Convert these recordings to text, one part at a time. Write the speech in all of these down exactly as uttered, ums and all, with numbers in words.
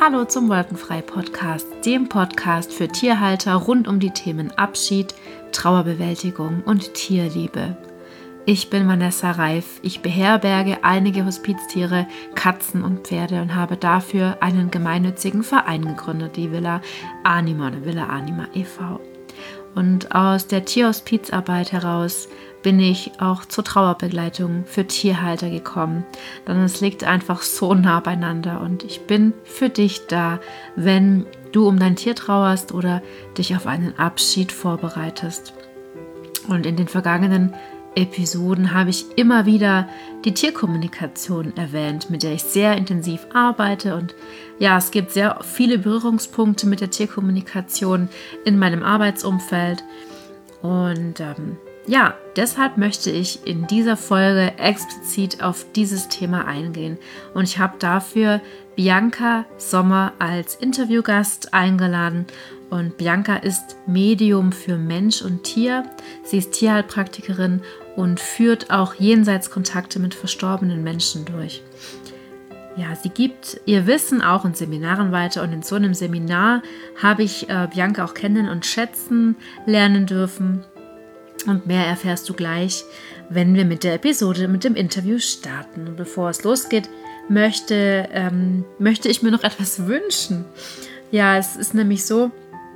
Hallo zum Wolkenfrei-Podcast, dem Podcast für Tierhalter rund um die Themen Abschied, Trauerbewältigung und Tierliebe. Ich bin Vanessa Reif, ich beherberge einige Hospiztiere, Katzen und Pferde und habe dafür einen gemeinnützigen Verein gegründet, die Villa Anima oder Villa Anima e V. Und aus der Tierhospizarbeit heraus bin ich auch zur Trauerbegleitung für Tierhalter gekommen, denn es liegt einfach so nah beieinander und ich bin für dich da, wenn du um dein Tier trauerst oder dich auf einen Abschied vorbereitest. Und in den vergangenen Episoden habe ich immer wieder die Tierkommunikation erwähnt, mit der ich sehr intensiv arbeite und ja, es gibt sehr viele Berührungspunkte mit der Tierkommunikation in meinem Arbeitsumfeld und ähm, ja, deshalb möchte ich in dieser Folge explizit auf dieses Thema eingehen und ich habe dafür Bianca Sommer als Interviewgast eingeladen. Und Bianca ist Medium für Mensch und Tier. Sie ist Tierheilpraktikerin und führt auch Jenseitskontakte mit verstorbenen Menschen durch. Ja, sie gibt ihr Wissen auch in Seminaren weiter und in so einem Seminar habe ich äh, Bianca auch kennen und schätzen lernen dürfen. Und mehr erfährst du gleich, wenn wir mit der Episode, mit dem Interview starten. Und bevor es losgeht, möchte, ähm, möchte ich mir noch etwas wünschen. Ja, es ist nämlich so,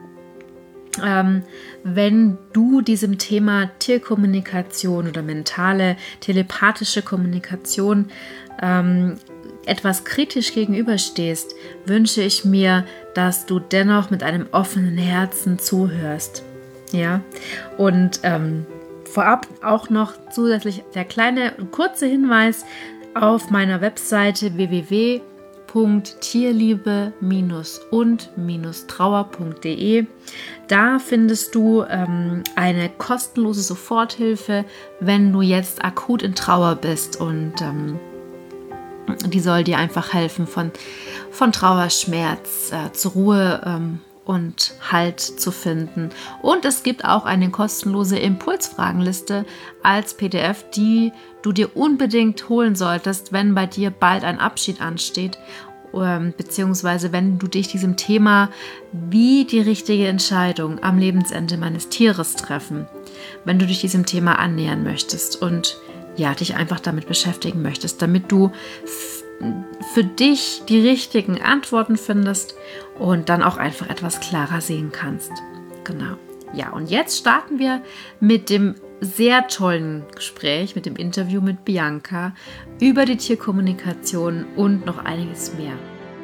Ähm, wenn du diesem Thema Tierkommunikation oder mentale, telepathische Kommunikation ähm, etwas kritisch gegenüberstehst, wünsche ich mir, dass du dennoch mit einem offenen Herzen zuhörst. Ja, und ähm, vorab auch noch zusätzlich der kleine kurze Hinweis auf meiner Webseite w w w punkt tierliebe und trauer punkt de. Da findest du ähm, eine kostenlose Soforthilfe, wenn du jetzt akut in Trauer bist und ähm, die soll dir einfach helfen, von, von Trauerschmerz äh, zur Ruhe ähm, und Halt zu finden. Und es gibt auch eine kostenlose Impulsfragenliste als P D F, die du dir unbedingt holen solltest, wenn bei dir bald ein Abschied ansteht, ähm, beziehungsweise wenn du dich diesem Thema wie die richtige Entscheidung am Lebensende meines Tieres treffen, wenn du dich diesem Thema annähern möchtest und ja, dich einfach damit beschäftigen möchtest, damit du f- für dich die richtigen Antworten findest und dann auch einfach etwas klarer sehen kannst. Genau. Ja, und jetzt starten wir mit dem sehr tollen Gespräch, mit dem Interview mit Bianca über die Tierkommunikation und noch einiges mehr.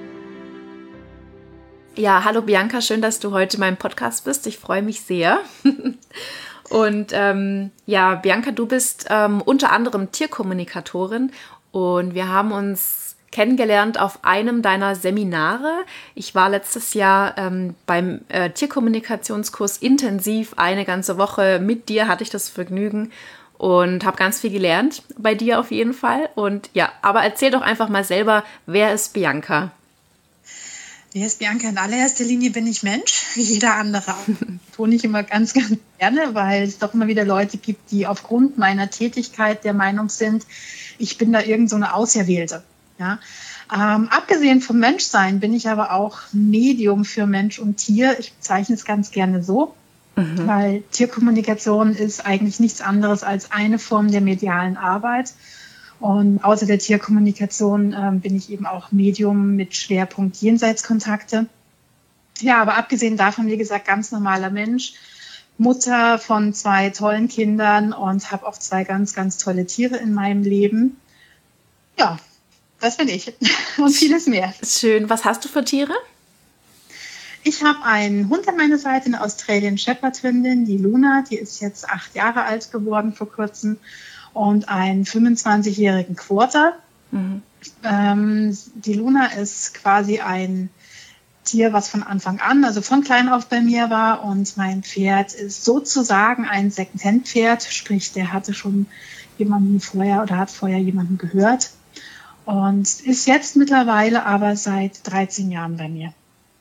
Ja, hallo Bianca, schön, dass du heute in meinem Podcast bist. Ich freue mich sehr. Und ähm, ja, Bianca, du bist ähm, unter anderem Tierkommunikatorin und wir haben uns kennengelernt auf einem deiner Seminare. Ich war letztes Jahr ähm, beim äh, Tierkommunikationskurs intensiv eine ganze Woche mit dir, hatte ich das Vergnügen und habe ganz viel gelernt, bei dir auf jeden Fall. Und ja, aber erzähl doch einfach mal selber, wer ist Bianca? Wer ist Bianca? In allererster Linie bin ich Mensch, wie jeder andere auch. Tue ich immer ganz, ganz gerne, weil es doch immer wieder Leute gibt, die aufgrund meiner Tätigkeit der Meinung sind, ich bin da irgend so eine Auserwählte. Ja? Ähm, abgesehen vom Menschsein bin ich aber auch Medium für Mensch und Tier. Ich bezeichne es ganz gerne so, mhm. weil Tierkommunikation ist eigentlich nichts anderes als eine Form der medialen Arbeit. Und außer der Tierkommunikation äh, bin ich eben auch Medium mit Schwerpunkt Jenseitskontakte. Ja, aber abgesehen davon, wie gesagt, ganz normaler Mensch, Mutter von zwei tollen Kindern und habe auch zwei ganz, ganz tolle Tiere in meinem Leben. Ja, das bin ich und vieles mehr. Schön. Was hast du für Tiere? Ich habe einen Hund an meiner Seite, eine Australian Shepherd Hündin, die Luna, die ist jetzt acht Jahre alt geworden vor kurzem. Und einen fünfundzwanzigjährigen Quarter. Mhm. Ähm, die Luna ist quasi ein Tier, was von Anfang an, also von klein auf bei mir war. Und mein Pferd ist sozusagen ein Secondhand-Pferd, sprich, der hatte schon jemanden vorher oder hat vorher jemanden gehört. Und ist jetzt mittlerweile aber seit dreizehn Jahren bei mir.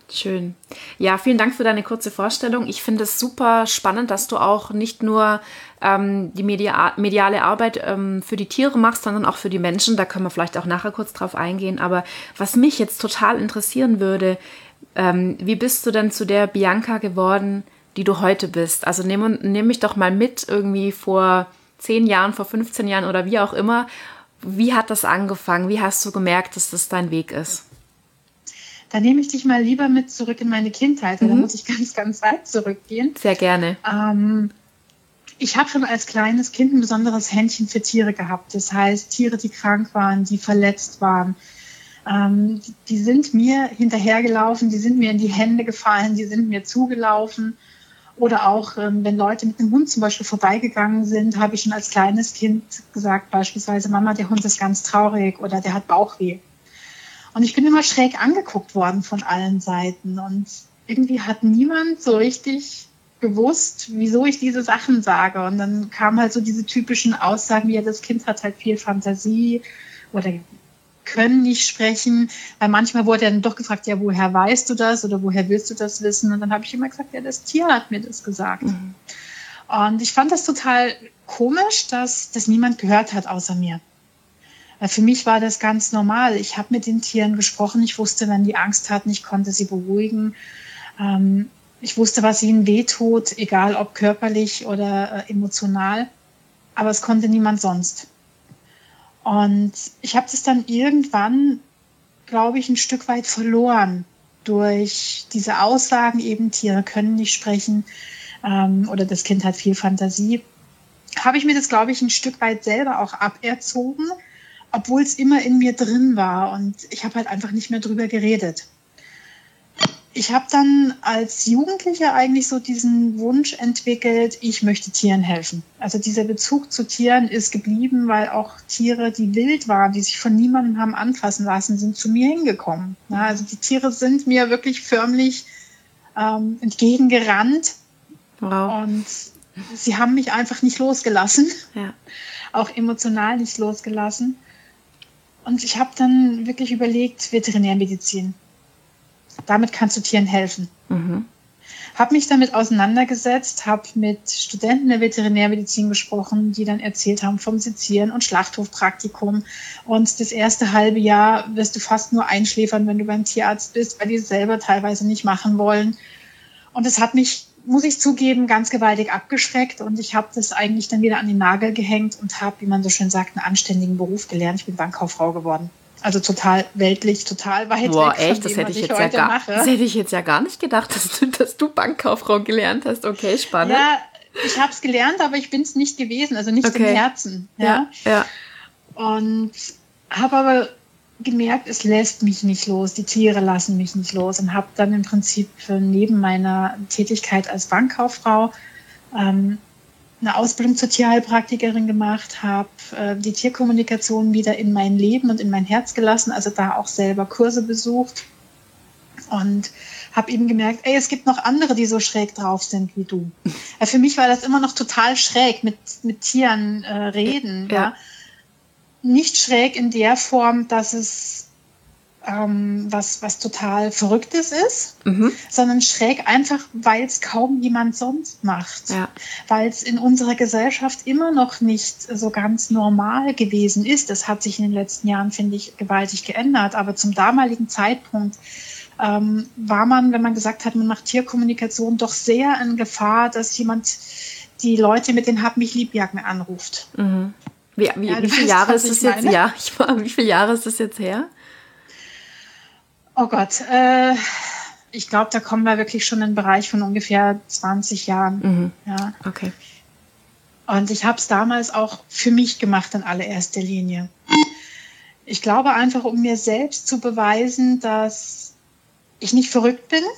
Schön. Ja, vielen Dank für deine kurze Vorstellung. Ich finde es super spannend, dass du auch nicht nur ähm, die media- mediale Arbeit ähm, für die Tiere machst, sondern auch für die Menschen. Da können wir vielleicht auch nachher kurz drauf eingehen. Aber was mich jetzt total interessieren würde, ähm, wie bist du denn zu der Bianca geworden, die du heute bist? Also nimm, nimm mich doch mal mit irgendwie vor zehn Jahren, vor fünfzehn Jahren oder wie auch immer. Wie hat das angefangen? Wie hast du gemerkt, dass das dein Weg ist? Da nehme ich dich mal lieber mit zurück in meine Kindheit. Mhm. Da muss ich ganz, ganz weit zurückgehen. Sehr gerne. Ähm, ich habe schon als kleines Kind ein besonderes Händchen für Tiere gehabt. Das heißt, Tiere, die krank waren, die verletzt waren. Ähm, die, die sind mir hinterhergelaufen, die sind mir in die Hände gefallen, die sind mir zugelaufen. Oder auch, ähm, wenn Leute mit dem Hund zum Beispiel vorbeigegangen sind, habe ich schon als kleines Kind gesagt, beispielsweise, Mama, der Hund ist ganz traurig oder der hat Bauchweh. Und ich bin immer schräg angeguckt worden von allen Seiten. Und irgendwie hat niemand so richtig gewusst, wieso ich diese Sachen sage. Und dann kamen halt so diese typischen Aussagen, wie ja, das Kind hat halt viel Fantasie oder können nicht sprechen. Weil manchmal wurde er dann doch gefragt, ja, woher weißt du das oder woher willst du das wissen? Und dann habe ich immer gesagt, ja, das Tier hat mir das gesagt. Mhm. Und ich fand das total komisch, dass das niemand gehört hat außer mir. Für mich war das ganz normal. Ich habe mit den Tieren gesprochen. Ich wusste, wenn die Angst hatten, ich konnte sie beruhigen. Ähm, ich wusste, was ihnen wehtut, egal ob körperlich oder äh, emotional. Aber es konnte niemand sonst. Und ich habe das dann irgendwann, glaube ich, ein Stück weit verloren durch diese Aussagen, eben Tiere können nicht sprechen ähm, oder das Kind hat viel Fantasie. Habe ich mir das, glaube ich, ein Stück weit selber auch aberzogen, obwohl es immer in mir drin war und ich habe halt einfach nicht mehr drüber geredet. Ich habe dann als Jugendliche eigentlich so diesen Wunsch entwickelt, ich möchte Tieren helfen. Also dieser Bezug zu Tieren ist geblieben, weil auch Tiere, die wild waren, die sich von niemandem haben anfassen lassen, sind zu mir hingekommen. Ja, also die Tiere sind mir wirklich förmlich ähm, entgegengerannt. Wow. Und sie haben mich einfach nicht losgelassen, ja. Auch emotional nicht losgelassen. Und ich habe dann wirklich überlegt, Veterinärmedizin. Damit kannst du Tieren helfen. Mhm. Habe mich damit auseinandergesetzt, habe mit Studenten der Veterinärmedizin gesprochen, die dann erzählt haben vom Sezieren und Schlachthofpraktikum. Und das erste halbe Jahr wirst du fast nur einschläfern, wenn du beim Tierarzt bist, weil die es selber teilweise nicht machen wollen. Und es hat mich, muss ich zugeben, ganz gewaltig abgeschreckt. Und ich habe das eigentlich dann wieder an den Nagel gehängt und habe, wie man so schön sagt, einen anständigen Beruf gelernt. Ich bin Bankkauffrau geworden. Also total weltlich, total weit Boah, weg echt? von Das dem, hätte was ich ich jetzt ja heute gar, mache. Das hätte ich jetzt ja gar nicht gedacht, dass du, dass du Bankkauffrau gelernt hast. Okay, spannend. Ja, ich habe es gelernt, aber ich bin es nicht gewesen, also nicht okay. im Herzen. Ja, ja. ja. Und habe aber gemerkt, es lässt mich nicht los, die Tiere lassen mich nicht los und habe dann im Prinzip neben meiner Tätigkeit als Bankkauffrau ähm, eine Ausbildung zur Tierheilpraktikerin gemacht, habe äh, die Tierkommunikation wieder in mein Leben und in mein Herz gelassen, also da auch selber Kurse besucht und habe eben gemerkt, ey, es gibt noch andere, die so schräg drauf sind wie du. Ja, für mich war das immer noch total schräg, mit, mit Tieren äh, reden. Ja. Ja. Nicht schräg in der Form, dass es ähm, was, was total Verrücktes ist, mhm. sondern schräg einfach, weil es kaum jemand sonst macht. Ja. Weil es in unserer Gesellschaft immer noch nicht so ganz normal gewesen ist. Das hat sich in den letzten Jahren, finde ich, gewaltig geändert. Aber zum damaligen Zeitpunkt ähm, war man, wenn man gesagt hat, man macht Tierkommunikation, doch sehr in Gefahr, dass jemand die Leute mit den Hab mich Liebjagden anruft. Mhm. Wie, wie, ja, wie viele Jahre ist das jetzt? Ja, ich war, wie viele Jahre ist das jetzt her? Oh Gott, äh, ich glaube, da kommen wir wirklich schon in den Bereich von ungefähr zwanzig Jahren. Mhm. Ja. Okay. Und ich habe es damals auch für mich gemacht in allererster Linie. Ich glaube einfach, um mir selbst zu beweisen, dass ich nicht verrückt bin,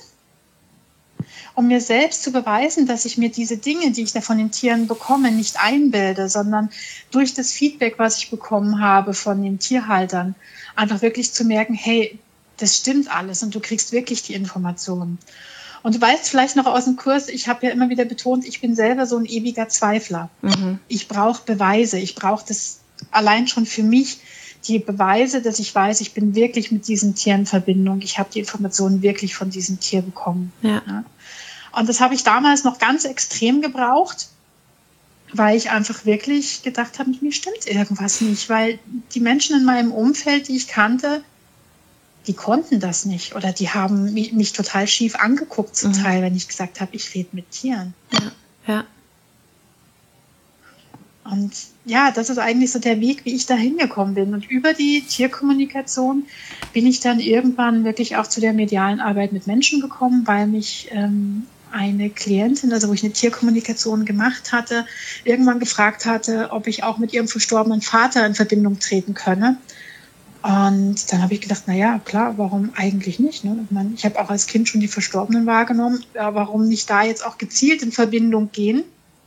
um mir selbst zu beweisen, dass ich mir diese Dinge, die ich da von den Tieren bekomme, nicht einbilde, sondern durch das Feedback, was ich bekommen habe von den Tierhaltern, einfach wirklich zu merken, hey, das stimmt alles und du kriegst wirklich die Informationen. Und du weißt vielleicht noch aus dem Kurs, ich habe ja immer wieder betont, ich bin selber so ein ewiger Zweifler. Mhm. Ich brauche Beweise, ich brauche das allein schon für mich, die Beweise, dass ich weiß, ich bin wirklich mit diesem Tier in Verbindung. Ich habe die Informationen wirklich von diesem Tier bekommen. Ja. Ja. Und das habe ich damals noch ganz extrem gebraucht, weil ich einfach wirklich gedacht habe, mir stimmt irgendwas nicht, weil die Menschen in meinem Umfeld, die ich kannte, die konnten das nicht oder die haben mich, mich total schief angeguckt zum Mhm. Teil, wenn ich gesagt habe, ich rede mit Tieren. Ja. Ja. Und ja, das ist eigentlich so der Weg, wie ich da hingekommen bin. Und über die Tierkommunikation bin ich dann irgendwann wirklich auch zu der medialen Arbeit mit Menschen gekommen, weil mich ähm, eine Klientin, also wo ich eine Tierkommunikation gemacht hatte, irgendwann gefragt hatte, ob ich auch mit ihrem verstorbenen Vater in Verbindung treten könne. Und dann habe ich gedacht, na ja, klar, warum eigentlich nicht? Ne? Ich meine, ich habe auch als Kind schon die Verstorbenen wahrgenommen, ja, warum nicht da jetzt auch gezielt in Verbindung gehen?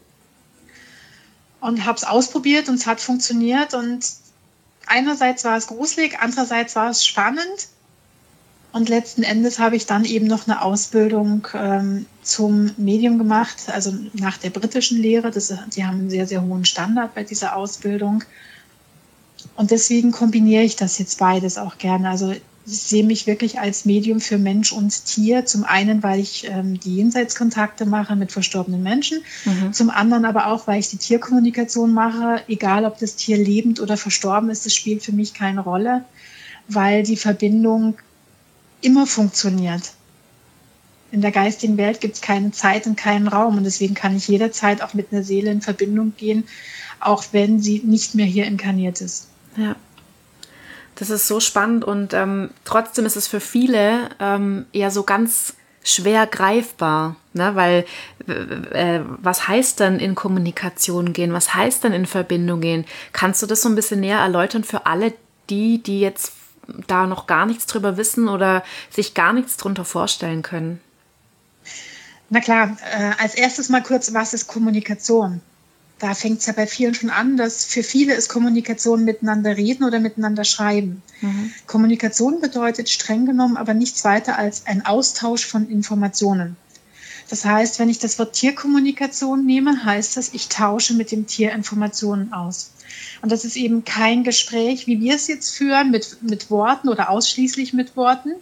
Und habe es ausprobiert und es hat funktioniert. Und einerseits war es gruselig, andererseits war es spannend. Und letzten Endes habe ich dann eben noch eine Ausbildung ähm, zum Medium gemacht, also nach der britischen Lehre. Das, die haben einen sehr, sehr hohen Standard bei dieser Ausbildung. Und deswegen kombiniere ich das jetzt beides auch gerne. Also ich sehe mich wirklich als Medium für Mensch und Tier. Zum einen, weil ich ähm, die Jenseitskontakte mache mit verstorbenen Menschen. Mhm. Zum anderen aber auch, weil ich die Tierkommunikation mache. Egal, ob das Tier lebend oder verstorben ist, das spielt für mich keine Rolle, weil die Verbindung immer funktioniert. In der geistigen Welt gibt es keine Zeit und keinen Raum. Und deswegen kann ich jederzeit auch mit einer Seele in Verbindung gehen, auch wenn sie nicht mehr hier inkarniert ist. Ja, das ist so spannend und ähm, trotzdem ist es für viele ähm, eher so ganz schwer greifbar, ne? Weil äh, was heißt dann in Kommunikation gehen, was heißt dann in Verbindung gehen? Kannst du das so ein bisschen näher erläutern für alle die, die jetzt da noch gar nichts drüber wissen oder sich gar nichts drunter vorstellen können? Na klar, äh, als erstes mal kurz, was ist Kommunikation? Da fängt es ja bei vielen schon an, dass für viele ist Kommunikation miteinander reden oder miteinander schreiben. Mhm. Kommunikation bedeutet streng genommen aber nichts weiter als ein Austausch von Informationen. Das heißt, wenn ich das Wort Tierkommunikation nehme, heißt das, ich tausche mit dem Tier Informationen aus. Und das ist eben kein Gespräch, wie wir es jetzt führen, mit, mit Worten oder ausschließlich mit Worten,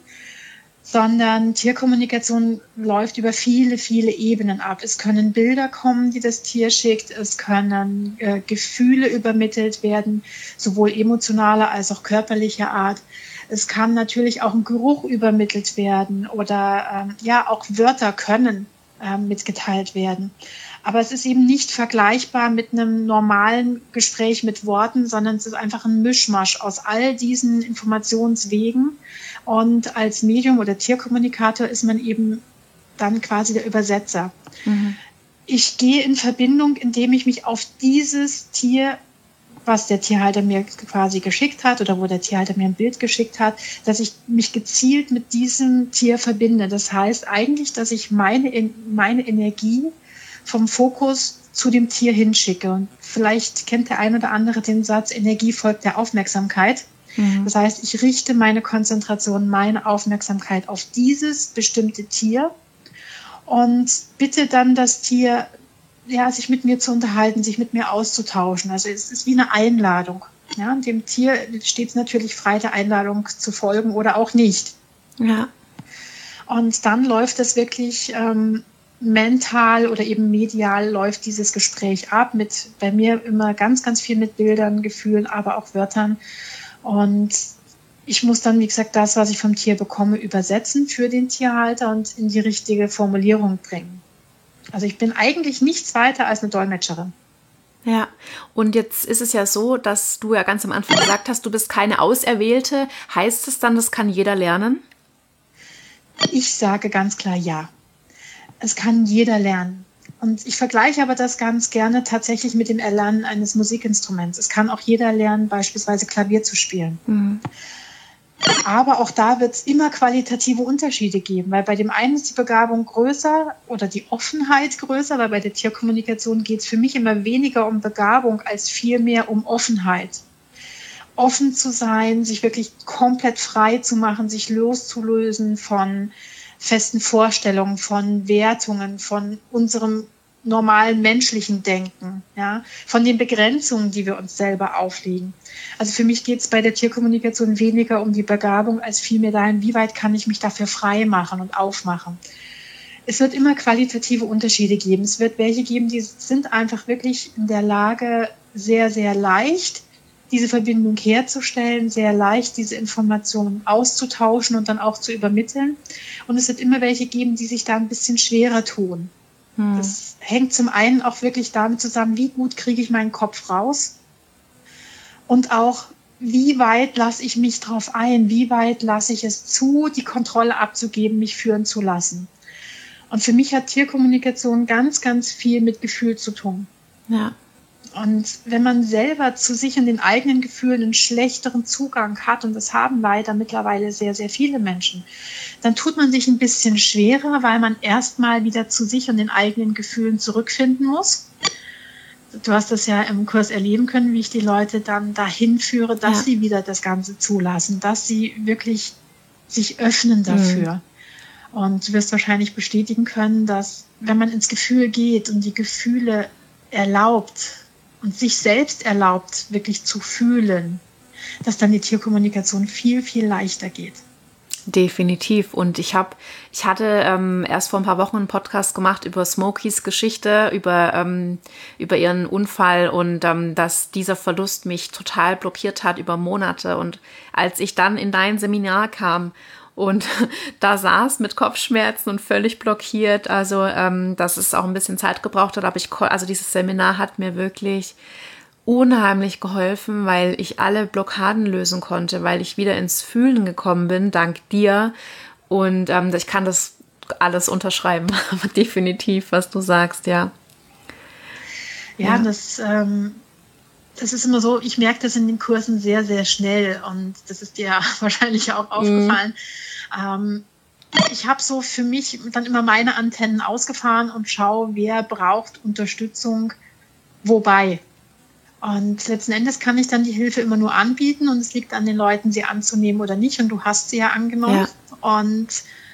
sondern Tierkommunikation läuft über viele, viele Ebenen ab. Es können Bilder kommen, die das Tier schickt, es können äh, Gefühle übermittelt werden, sowohl emotionaler als auch körperlicher Art. Es kann natürlich auch ein Geruch übermittelt werden oder ähm, ja, auch Wörter können äh, mitgeteilt werden. Aber es ist eben nicht vergleichbar mit einem normalen Gespräch mit Worten, sondern es ist einfach ein Mischmasch aus all diesen Informationswegen. Und als Medium oder Tierkommunikator ist man eben dann quasi der Übersetzer. Mhm. Ich gehe in Verbindung, indem ich mich auf dieses Tier, was der Tierhalter mir quasi geschickt hat oder wo der Tierhalter mir ein Bild geschickt hat, dass ich mich gezielt mit diesem Tier verbinde. Das heißt eigentlich, dass ich meine, meine Energie vom Fokus zu dem Tier hinschicke. Und vielleicht kennt der ein oder andere den Satz, Energie folgt der Aufmerksamkeit. Mhm. Das heißt, ich richte meine Konzentration, meine Aufmerksamkeit auf dieses bestimmte Tier und bitte dann das Tier, ja, sich mit mir zu unterhalten, sich mit mir auszutauschen. Also es ist wie eine Einladung. Ja, dem Tier steht es natürlich frei, der Einladung zu folgen oder auch nicht. Ja. Und dann läuft es wirklich ähm, mental oder eben medial läuft dieses Gespräch ab, mit bei mir immer ganz, ganz viel mit Bildern, Gefühlen, aber auch Wörtern. Und ich muss dann, wie gesagt, das, was ich vom Tier bekomme, übersetzen für den Tierhalter und in die richtige Formulierung bringen. Also ich bin eigentlich nichts weiter als eine Dolmetscherin. Ja, und jetzt ist es ja so, dass du ja ganz am Anfang gesagt hast, du bist keine Auserwählte. Heißt es dann, das kann jeder lernen? Ich sage ganz klar ja. Es kann jeder lernen. Und ich vergleiche aber das ganz gerne tatsächlich mit dem Erlernen eines Musikinstruments. Es kann auch jeder lernen, beispielsweise Klavier zu spielen. Mhm. Aber auch da wird es immer qualitative Unterschiede geben, weil bei dem einen ist die Begabung größer oder die Offenheit größer, weil bei der Tierkommunikation geht es für mich immer weniger um Begabung als vielmehr um Offenheit. Offen zu sein, sich wirklich komplett frei zu machen, sich loszulösen von festen Vorstellungen, von Wertungen, von unserem normalen menschlichen Denken, ja, von den Begrenzungen, die wir uns selber auflegen. Also für mich geht es bei der Tierkommunikation weniger um die Begabung, als vielmehr dahin, wie weit kann ich mich dafür frei machen und aufmachen. Es wird immer qualitative Unterschiede geben. Es wird welche geben, die sind einfach wirklich in der Lage, sehr, sehr leicht diese Verbindung herzustellen, sehr leicht diese Informationen auszutauschen und dann auch zu übermitteln. Und es wird immer welche geben, die sich da ein bisschen schwerer tun. Hm. Das hängt zum einen auch wirklich damit zusammen, wie gut kriege ich meinen Kopf raus und auch, wie weit lasse ich mich drauf ein, wie weit lasse ich es zu, die Kontrolle abzugeben, mich führen zu lassen. Und für mich hat Tierkommunikation ganz, ganz viel mit Gefühl zu tun. Ja. Und wenn man selber zu sich und den eigenen Gefühlen einen schlechteren Zugang hat, und das haben leider mittlerweile sehr, sehr viele Menschen, dann tut man sich ein bisschen schwerer, weil man erstmal wieder zu sich und den eigenen Gefühlen zurückfinden muss. Du hast das ja im Kurs erleben können, wie ich die Leute dann dahin führe, dass ja. sie wieder das Ganze zulassen, dass sie wirklich sich öffnen dafür. Mhm. Und du wirst wahrscheinlich bestätigen können, dass wenn man ins Gefühl geht und die Gefühle erlaubt und sich selbst erlaubt, wirklich zu fühlen, dass dann die Tierkommunikation viel, viel leichter geht. Definitiv. Und ich habe, ich hatte ähm, erst vor ein paar Wochen einen Podcast gemacht über Smokies Geschichte, über ähm, über ihren Unfall und ähm, dass dieser Verlust mich total blockiert hat über Monate. Und als ich dann in dein Seminar kam und da saß mit Kopfschmerzen und völlig blockiert, also ähm, dass es auch ein bisschen Zeit gebraucht hat, aber ich, also dieses Seminar hat mir wirklich unheimlich geholfen, weil ich alle Blockaden lösen konnte, weil ich wieder ins Fühlen gekommen bin, dank dir. Und ähm, ich kann das alles unterschreiben, definitiv, was du sagst, ja. Ja, ja. das... Ähm Das ist immer so, ich merke das in den Kursen sehr, sehr schnell und das ist dir wahrscheinlich auch aufgefallen. Mm. Ähm, ich habe so für mich dann immer meine Antennen ausgefahren und schaue, wer braucht Unterstützung, wobei. Und letzten Endes kann ich dann die Hilfe immer nur anbieten und es liegt an den Leuten, sie anzunehmen oder nicht. Und du hast sie ja angenommen. Ja. Und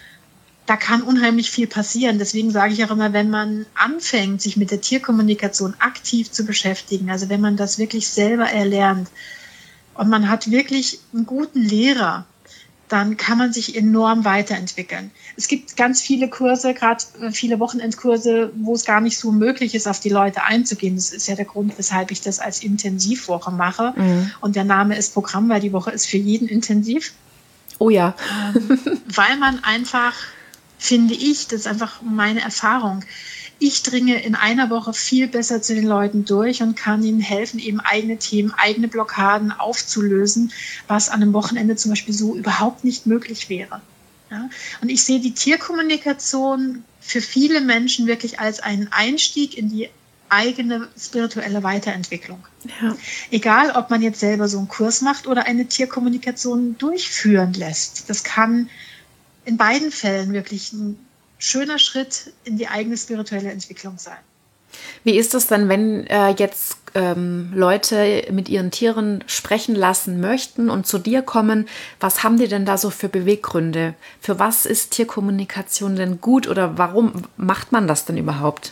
da kann unheimlich viel passieren. Deswegen sage ich auch immer, wenn man anfängt, sich mit der Tierkommunikation aktiv zu beschäftigen, also wenn man das wirklich selber erlernt und man hat wirklich einen guten Lehrer, dann kann man sich enorm weiterentwickeln. Es gibt ganz viele Kurse, gerade viele Wochenendkurse, wo es gar nicht so möglich ist, auf die Leute einzugehen. Das ist ja der Grund, weshalb ich das als Intensivwoche mache. Mhm. Und der Name ist Programm, weil die Woche ist für jeden intensiv. Oh ja. Ähm, weil man einfach... finde ich, das ist einfach meine Erfahrung. Ich dringe in einer Woche viel besser zu den Leuten durch und kann ihnen helfen, eben eigene Themen, eigene Blockaden aufzulösen, was an einem Wochenende zum Beispiel so überhaupt nicht möglich wäre. Ja? Und ich sehe die Tierkommunikation für viele Menschen wirklich als einen Einstieg in die eigene spirituelle Weiterentwicklung. Ja. Egal, ob man jetzt selber so einen Kurs macht oder eine Tierkommunikation durchführen lässt. Das kann in beiden Fällen wirklich ein schöner Schritt in die eigene spirituelle Entwicklung sein. Wie ist es denn, wenn äh, jetzt ähm, Leute mit ihren Tieren sprechen lassen möchten und zu dir kommen? Was haben die denn da so für Beweggründe? Für was ist Tierkommunikation denn gut oder warum macht man das denn überhaupt?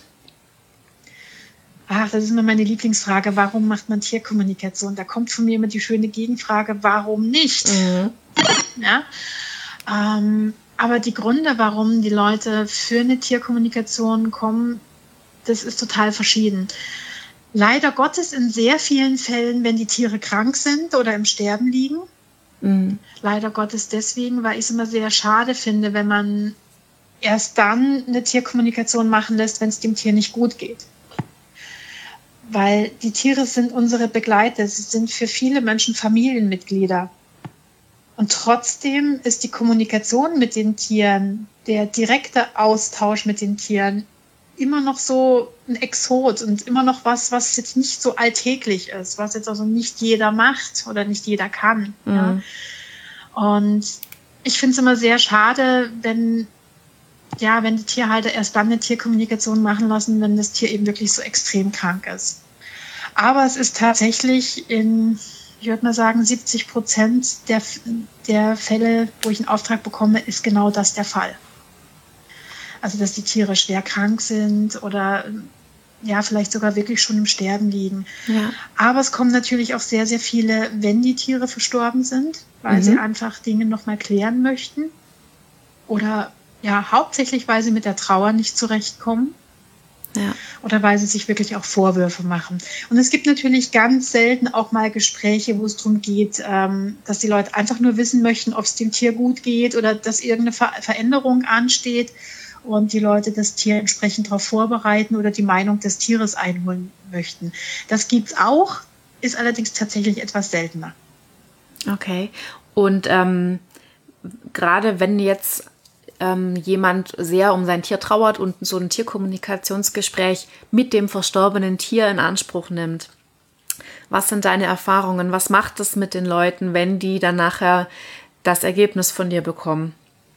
Ach, das ist immer meine Lieblingsfrage. Warum macht man Tierkommunikation? Da kommt von mir immer die schöne Gegenfrage, warum nicht? Mhm. Ja, ähm, aber die Gründe, warum die Leute für eine Tierkommunikation kommen, das ist total verschieden. Leider Gottes in sehr vielen Fällen, wenn die Tiere krank sind oder im Sterben liegen. Mhm. Leider Gottes deswegen, weil ich es immer sehr schade finde, wenn man erst dann eine Tierkommunikation machen lässt, wenn es dem Tier nicht gut geht. Weil die Tiere sind unsere Begleiter, sie sind für viele Menschen Familienmitglieder. Und trotzdem ist die Kommunikation mit den Tieren, der direkte Austausch mit den Tieren immer noch so ein Exot und immer noch was, was jetzt nicht so alltäglich ist, was jetzt also nicht jeder macht oder nicht jeder kann. Mhm. Ja. Und ich finde es immer sehr schade, wenn, ja, wenn die Tierhalter erst dann eine Tierkommunikation machen lassen, wenn das Tier eben wirklich so extrem krank ist. Aber es ist tatsächlich in... ich würde mal sagen, siebzig Prozent der, der Fälle, wo ich einen Auftrag bekomme, ist genau das der Fall. Also, dass die Tiere schwer krank sind oder ja, vielleicht sogar wirklich schon im Sterben liegen. Ja. Aber es kommen natürlich auch sehr, sehr viele, wenn die Tiere verstorben sind, weil Mhm. sie einfach Dinge nochmal klären möchten. Oder ja, hauptsächlich, weil sie mit der Trauer nicht zurechtkommen. Ja. Oder weil sie sich wirklich auch Vorwürfe machen. Und es gibt natürlich ganz selten auch mal Gespräche, wo es darum geht, ähm, dass die Leute einfach nur wissen möchten, ob es dem Tier gut geht oder dass irgendeine Ver- Veränderung ansteht und die Leute das Tier entsprechend darauf vorbereiten oder die Meinung des Tieres einholen möchten. Das gibt es auch, ist allerdings tatsächlich etwas seltener. Okay. Und ähm, gerade wenn jetzt ähm, jemand sehr um sein Tier trauert und so ein Tierkommunikationsgespräch mit dem verstorbenen Tier in Anspruch nimmt, was sind deine Erfahrungen? Was macht es mit den Leuten, wenn die dann nachher das Ergebnis von dir bekommen?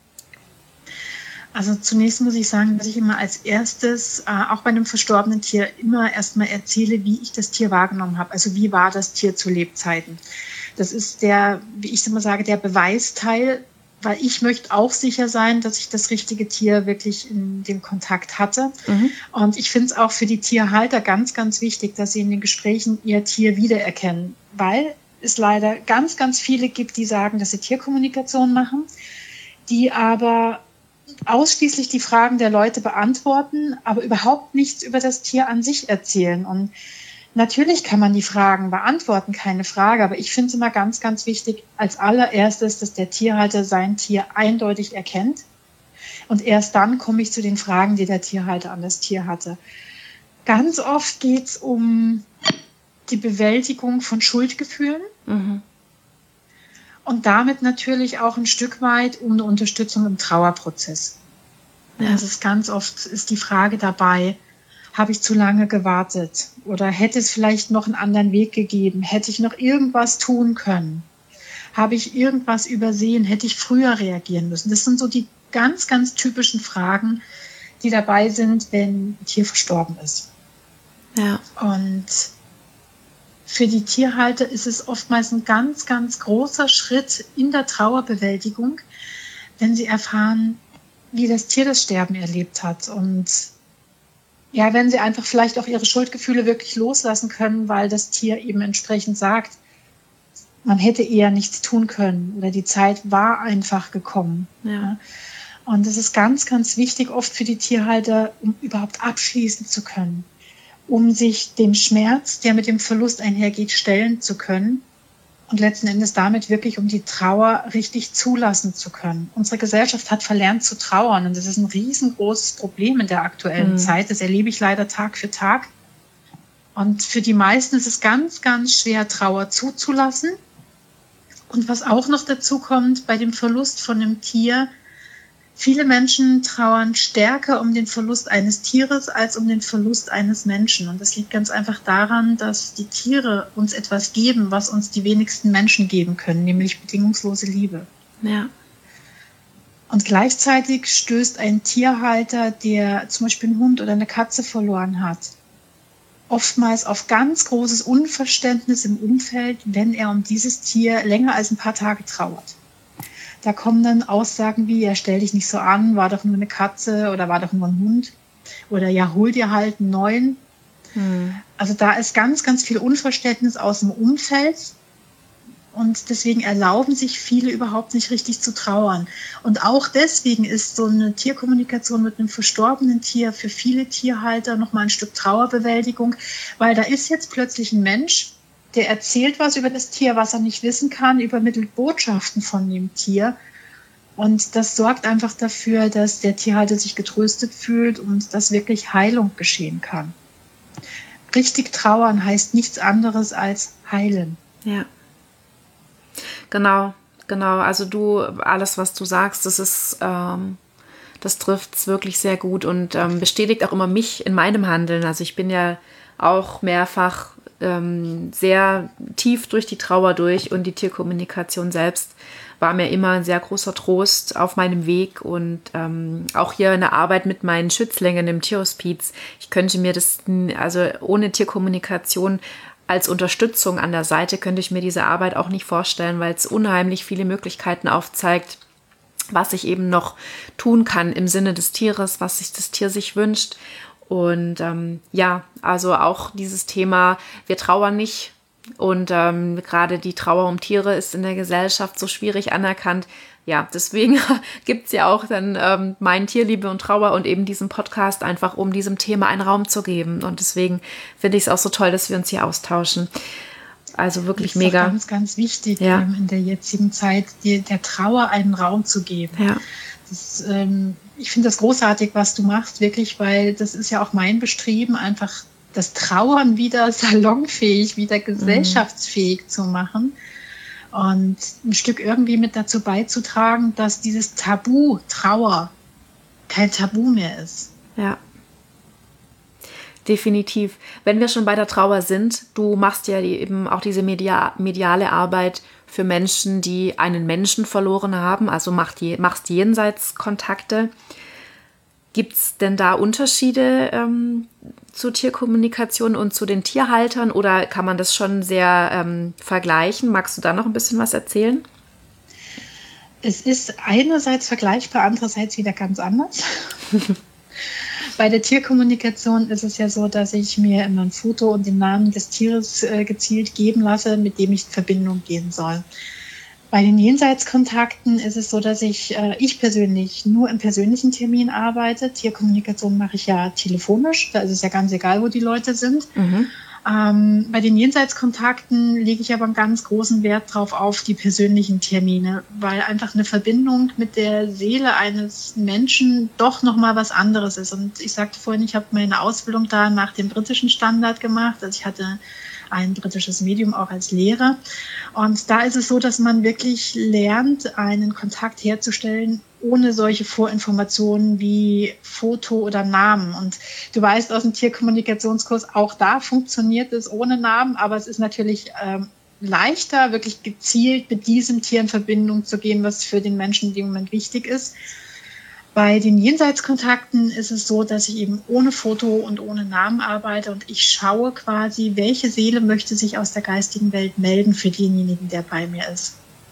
Also zunächst muss ich sagen, dass ich immer als erstes, äh, auch bei einem verstorbenen Tier, immer erstmal erzähle, wie ich das Tier wahrgenommen habe. Also wie war das Tier zu Lebzeiten. Das ist der, wie ich immer sage, der Beweisteil, weil ich möchte auch sicher sein, dass ich das richtige Tier wirklich in dem Kontakt hatte. Mhm. Und ich finde es auch für die Tierhalter ganz, ganz wichtig, dass sie in den Gesprächen ihr Tier wiedererkennen, weil es leider ganz, ganz viele gibt, die sagen, dass sie Tierkommunikation machen, die aber ausschließlich die Fragen der Leute beantworten, aber überhaupt nichts über das Tier an sich erzählen. Und natürlich kann man die Fragen beantworten, keine Frage, aber ich finde es immer ganz, ganz wichtig, als allererstes, dass der Tierhalter sein Tier eindeutig erkennt. Und erst dann komme ich zu den Fragen, die der Tierhalter an das Tier hatte. Ganz oft geht es um die Bewältigung von Schuldgefühlen. Mhm. Und damit natürlich auch ein Stück weit um eine Unterstützung im Trauerprozess. Ja. Also es ist ganz oft ist die Frage dabei, habe ich zu lange gewartet? Oder hätte es vielleicht noch einen anderen Weg gegeben? Hätte ich noch irgendwas tun können? Habe ich irgendwas übersehen? Hätte ich früher reagieren müssen? Das sind so die ganz, ganz typischen Fragen, die dabei sind, wenn ein Tier verstorben ist. Ja. Und für die Tierhalter ist es oftmals ein ganz, ganz großer Schritt in der Trauerbewältigung, wenn sie erfahren, wie das Tier das Sterben erlebt hat. Und ja, wenn sie einfach vielleicht auch ihre Schuldgefühle wirklich loslassen können, weil das Tier eben entsprechend sagt, man hätte eher nichts tun können oder die Zeit war einfach gekommen. Ja. Und das ist ganz, ganz wichtig oft für die Tierhalter, um überhaupt abschließen zu können, um sich dem Schmerz, der mit dem Verlust einhergeht, stellen zu können und letzten Endes damit wirklich, um die Trauer richtig zulassen zu können. Unsere Gesellschaft hat verlernt zu trauern und das ist ein riesengroßes Problem in der aktuellen mhm. Zeit. Das erlebe ich leider Tag für Tag. Und für die meisten ist es ganz, ganz schwer, Trauer zuzulassen. Und was auch noch dazu kommt, bei dem Verlust von einem Tier, viele Menschen trauern stärker um den Verlust eines Tieres als um den Verlust eines Menschen. Und das liegt ganz einfach daran, dass die Tiere uns etwas geben, was uns die wenigsten Menschen geben können, nämlich bedingungslose Liebe. Ja. Und gleichzeitig stößt ein Tierhalter, der zum Beispiel einen Hund oder eine Katze verloren hat, oftmals auf ganz großes Unverständnis im Umfeld, wenn er um dieses Tier länger als ein paar Tage trauert. Da kommen dann Aussagen wie, ja, stell dich nicht so an, war doch nur eine Katze oder war doch nur ein Hund. Oder ja, hol dir halt einen neuen. Hm. Also da ist ganz, ganz viel Unverständnis aus dem Umfeld. Und deswegen erlauben sich viele überhaupt nicht richtig zu trauern. Und auch deswegen ist so eine Tierkommunikation mit einem verstorbenen Tier für viele Tierhalter nochmal ein Stück Trauerbewältigung. Weil da ist jetzt plötzlich ein Mensch, der erzählt was über das Tier, was er nicht wissen kann, übermittelt Botschaften von dem Tier. Und das sorgt einfach dafür, dass der Tierhalter sich getröstet fühlt und dass wirklich Heilung geschehen kann. Richtig trauern heißt nichts anderes als heilen. Ja. Genau, genau. Also du, alles, was du sagst, das ist, ähm, das trifft es wirklich sehr gut und ähm, bestätigt auch immer mich in meinem Handeln. Also ich bin ja auch mehrfach ähm, sehr tief durch die Trauer durch und die Tierkommunikation selbst war mir immer ein sehr großer Trost auf meinem Weg und ähm, auch hier in der Arbeit mit meinen Schützlingen im Tierhospiz. Ich könnte mir das, also ohne Tierkommunikation als Unterstützung an der Seite könnte ich mir diese Arbeit auch nicht vorstellen, weil es unheimlich viele Möglichkeiten aufzeigt, was ich eben noch tun kann im Sinne des Tieres, was sich das Tier sich wünscht. Und ähm, ja, also auch dieses Thema, wir trauern nicht. Und ähm, gerade die Trauer um Tiere ist in der Gesellschaft so schwierig anerkannt. Ja, deswegen gibt es ja auch dann ähm, mein Tierliebe und Trauer und eben diesen Podcast einfach, um diesem Thema einen Raum zu geben. Und deswegen finde ich es auch so toll, dass wir uns hier austauschen. Also wirklich das ist mega. Ganz, ganz wichtig, ja. ähm, in der jetzigen Zeit die, der Trauer einen Raum zu geben. Ja. Das, ähm, ich finde das großartig, was du machst, wirklich, weil das ist ja auch mein Bestreben, einfach das Trauern wieder salonfähig, wieder gesellschaftsfähig mhm. zu machen und ein Stück irgendwie mit dazu beizutragen, dass dieses Tabu Trauer kein Tabu mehr ist. Ja, definitiv. Wenn wir schon bei der Trauer sind, du machst ja die, eben auch diese media, mediale Arbeit für Menschen, die einen Menschen verloren haben, also macht die, machst Jenseitskontakte. Gibt es denn da Unterschiede ähm, zur Tierkommunikation und zu den Tierhaltern oder kann man das schon sehr ähm, vergleichen? Magst du da noch ein bisschen was erzählen? Es ist einerseits vergleichbar, andererseits wieder ganz anders. Bei der Tierkommunikation ist es ja so, dass ich mir immer ein Foto und den Namen des Tieres äh, gezielt geben lasse, mit dem ich in Verbindung gehen soll. Bei den Jenseitskontakten ist es so, dass ich, äh, ich persönlich nur im persönlichen Termin arbeite. Tierkommunikation mache ich ja telefonisch, da ist es ja ganz egal, wo die Leute sind. Mhm. Ähm, bei den Jenseitskontakten lege ich aber einen ganz großen Wert drauf auf die persönlichen Termine, weil einfach eine Verbindung mit der Seele eines Menschen doch nochmal was anderes ist. Und ich sagte vorhin, ich habe meine Ausbildung da nach dem britischen Standard gemacht. Also ich hatte ein britisches Medium auch als Lehrer. Und da ist es so, dass man wirklich lernt, einen Kontakt herzustellen, ohne solche Vorinformationen wie Foto oder Namen. Und du weißt aus dem Tierkommunikationskurs, auch da funktioniert es ohne Namen, aber es ist natürlich ähm, leichter, wirklich gezielt mit diesem Tier in Verbindung zu gehen, was für den Menschen in dem Moment wichtig ist. Bei den Jenseitskontakten ist es so, dass ich eben ohne Foto und ohne Namen arbeite und ich schaue quasi, welche Seele möchte sich aus der geistigen Welt melden für denjenigen, der bei mir ist.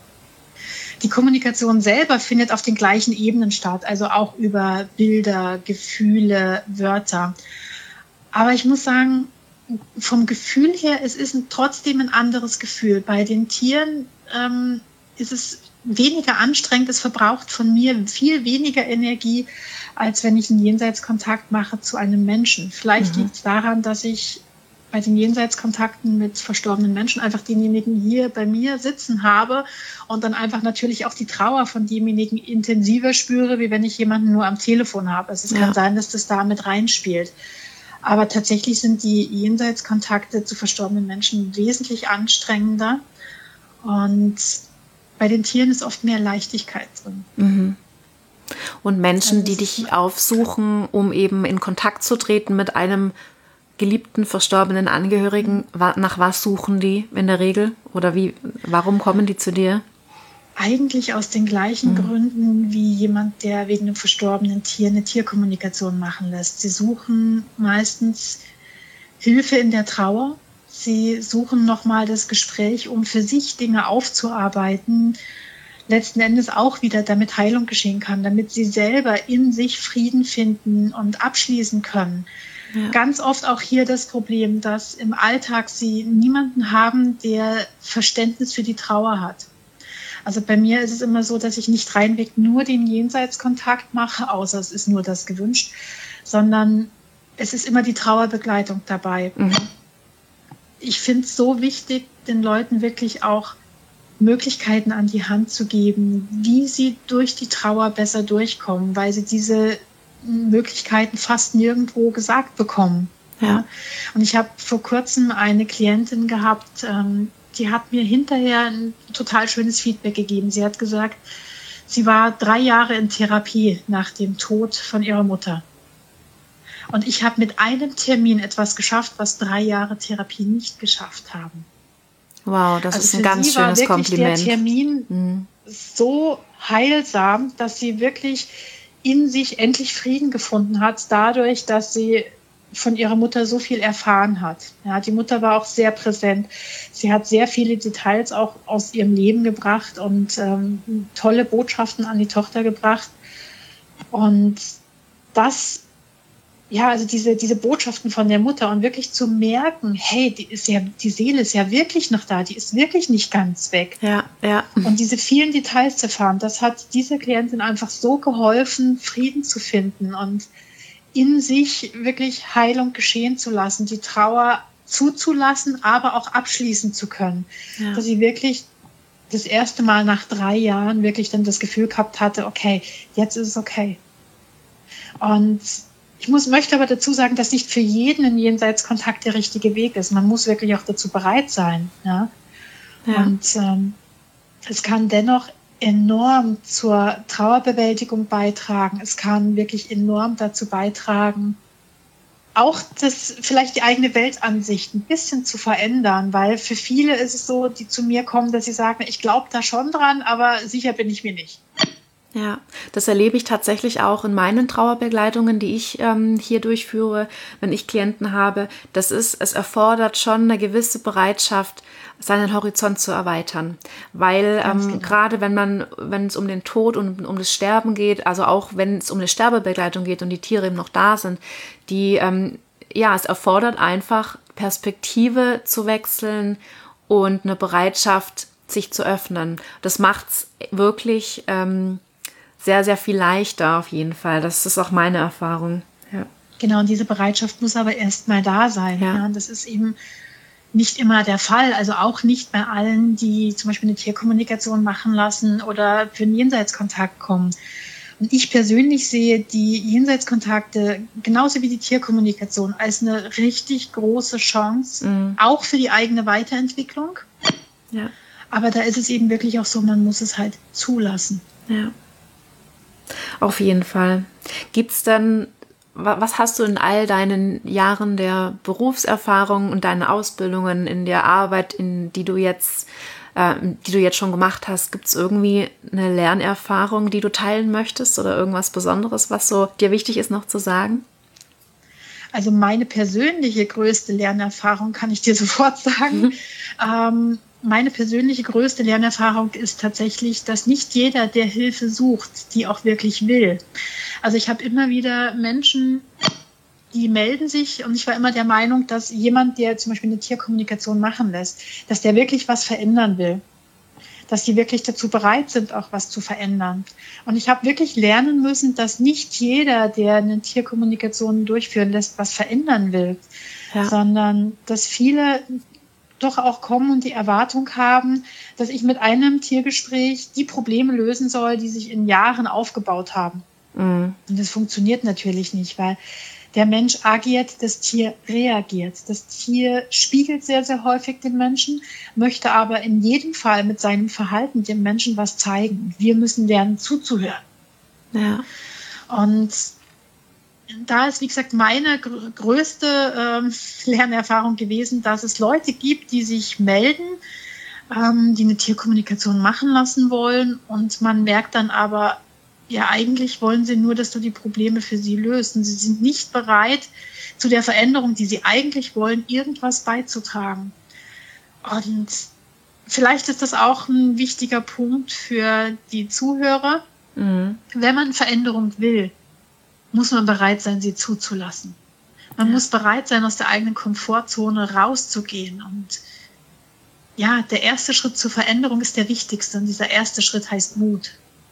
Die Kommunikation selber findet auf den gleichen Ebenen statt, also auch über Bilder, Gefühle, Wörter. Aber ich muss sagen, vom Gefühl her, es ist trotzdem ein anderes Gefühl. Bei den Tieren ähm, ist es weniger anstrengend, es verbraucht von mir viel weniger Energie, als wenn ich einen Jenseitskontakt mache zu einem Menschen. Vielleicht mhm. liegt es daran, dass ich bei den Jenseitskontakten mit verstorbenen Menschen einfach denjenigen hier bei mir sitzen habe und dann einfach natürlich auch die Trauer von demjenigen intensiver spüre, wie wenn ich jemanden nur am Telefon habe. Also es ja. kann sein, dass das da mit reinspielt. Aber tatsächlich sind die Jenseitskontakte zu verstorbenen Menschen wesentlich anstrengender und bei den Tieren ist oft mehr Leichtigkeit drin. Mhm. Und Menschen, die dich aufsuchen, um eben in Kontakt zu treten mit einem geliebten, verstorbenen Angehörigen, nach was suchen die in der Regel? Oder wie, warum kommen die zu dir? Eigentlich aus den gleichen mhm. Gründen wie jemand, der wegen einem verstorbenen Tier eine Tierkommunikation machen lässt. Sie suchen meistens Hilfe in der Trauer. Sie suchen nochmal das Gespräch, um für sich Dinge aufzuarbeiten, letzten Endes auch wieder, damit Heilung geschehen kann, damit sie selber in sich Frieden finden und abschließen können. Ja. Ganz oft auch hier das Problem, dass im Alltag sie niemanden haben, der Verständnis für die Trauer hat. Also bei mir ist es immer so, dass ich nicht reinweg nur den Jenseitskontakt mache, außer es ist nur das gewünscht, sondern es ist immer die Trauerbegleitung dabei. Mhm. Ich finde es so wichtig, den Leuten wirklich auch Möglichkeiten an die Hand zu geben, wie sie durch die Trauer besser durchkommen, weil sie diese Möglichkeiten fast nirgendwo gesagt bekommen. Ja. Und ich habe vor kurzem eine Klientin gehabt, ähm, die hat mir hinterher ein total schönes Feedback gegeben. Sie hat gesagt, sie war drei Jahre in Therapie nach dem Tod von ihrer Mutter. Und ich habe mit einem Termin etwas geschafft, was drei Jahre Therapie nicht geschafft haben. Wow, das also ist ein ganz schönes Kompliment. Für sie war wirklich der Termin mhm. so heilsam, dass sie wirklich in sich endlich Frieden gefunden hat, dadurch, dass sie von ihrer Mutter so viel erfahren hat. Ja, die Mutter war auch sehr präsent. Sie hat sehr viele Details auch aus ihrem Leben gebracht und ähm, tolle Botschaften an die Tochter gebracht. Und das ja, also diese, diese Botschaften von der Mutter und wirklich zu merken, hey, die ist ja, die Seele ist ja wirklich noch da, die ist wirklich nicht ganz weg. Ja, ja. Und diese vielen Details zu erfahren, das hat dieser Klientin einfach so geholfen, Frieden zu finden und in sich wirklich Heilung geschehen zu lassen, die Trauer zuzulassen, aber auch abschließen zu können. Ja. Dass sie wirklich das erste Mal nach drei Jahren wirklich dann das Gefühl gehabt hatte, okay, jetzt ist es okay. Und ich muss, möchte aber dazu sagen, dass nicht für jeden ein Jenseitskontakt der richtige Weg ist. Man muss wirklich auch dazu bereit sein. Ja? Ja. Und ähm, es kann dennoch enorm zur Trauerbewältigung beitragen. Es kann wirklich enorm dazu beitragen, auch das vielleicht die eigene Weltansicht ein bisschen zu verändern, weil für viele ist es so, die zu mir kommen, dass sie sagen, ich glaube da schon dran, aber sicher bin ich mir nicht. Ja, das erlebe ich tatsächlich auch in meinen Trauerbegleitungen, die ich ähm, hier durchführe, wenn ich Klienten habe. Das ist, es erfordert schon eine gewisse Bereitschaft, seinen Horizont zu erweitern, weil ähm, genau. gerade wenn man, wenn es um den Tod und um das Sterben geht, also auch wenn es um eine Sterbebegleitung geht und die Tiere eben noch da sind, die ähm, ja, es erfordert einfach Perspektive zu wechseln und eine Bereitschaft, sich zu öffnen. Das macht's wirklich ähm, sehr, sehr viel leichter auf jeden Fall. Das ist auch meine Erfahrung. Ja. Genau, und diese Bereitschaft muss aber erst mal da sein. Ja. Ja. Das ist eben nicht immer der Fall. Also auch nicht bei allen, die zum Beispiel eine Tierkommunikation machen lassen oder für einen Jenseitskontakt kommen. Und ich persönlich sehe die Jenseitskontakte genauso wie die Tierkommunikation als eine richtig große Chance, mhm. auch für die eigene Weiterentwicklung. Ja. Aber da ist es eben wirklich auch so, man muss es halt zulassen. Ja. Auf jeden Fall. Gibt's dann, was hast du in all deinen Jahren der Berufserfahrung und deinen Ausbildungen in der Arbeit, in die du jetzt, äh, die du jetzt schon gemacht hast, gibt's irgendwie eine Lernerfahrung, die du teilen möchtest oder irgendwas Besonderes, was so dir wichtig ist noch zu sagen? Also meine persönliche größte Lernerfahrung kann ich dir sofort sagen. Mhm. Ähm, Meine persönliche größte Lernerfahrung ist tatsächlich, dass nicht jeder, der Hilfe sucht, die auch wirklich will. Also ich habe immer wieder Menschen, die melden sich und ich war immer der Meinung, dass jemand, der zum Beispiel eine Tierkommunikation machen lässt, dass der wirklich was verändern will. Dass die wirklich dazu bereit sind, auch was zu verändern. Und ich habe wirklich lernen müssen, dass nicht jeder, der eine Tierkommunikation durchführen lässt, was verändern will, ja. sondern dass viele doch auch kommen und die Erwartung haben, dass ich mit einem Tiergespräch die Probleme lösen soll, die sich in Jahren aufgebaut haben. Mhm. Und das funktioniert natürlich nicht, weil der Mensch agiert, das Tier reagiert. Das Tier spiegelt sehr, sehr häufig den Menschen, möchte aber in jedem Fall mit seinem Verhalten dem Menschen was zeigen. Wir müssen lernen, zuzuhören. Ja. Und da ist, wie gesagt, meine gr- größte ähm, Lernerfahrung gewesen, dass es Leute gibt, die sich melden, ähm, die eine Tierkommunikation machen lassen wollen und man merkt dann aber, ja, eigentlich wollen sie nur, dass du die Probleme für sie löst und sie sind nicht bereit, zu der Veränderung, die sie eigentlich wollen, irgendwas beizutragen. Und vielleicht ist das auch ein wichtiger Punkt für die Zuhörer. Mhm. Wenn man Veränderung will, muss man bereit sein, sie zuzulassen. Man ja. muss bereit sein, aus der eigenen Komfortzone rauszugehen. Und ja, der erste Schritt zur Veränderung ist der wichtigste. Und dieser erste Schritt heißt Mut.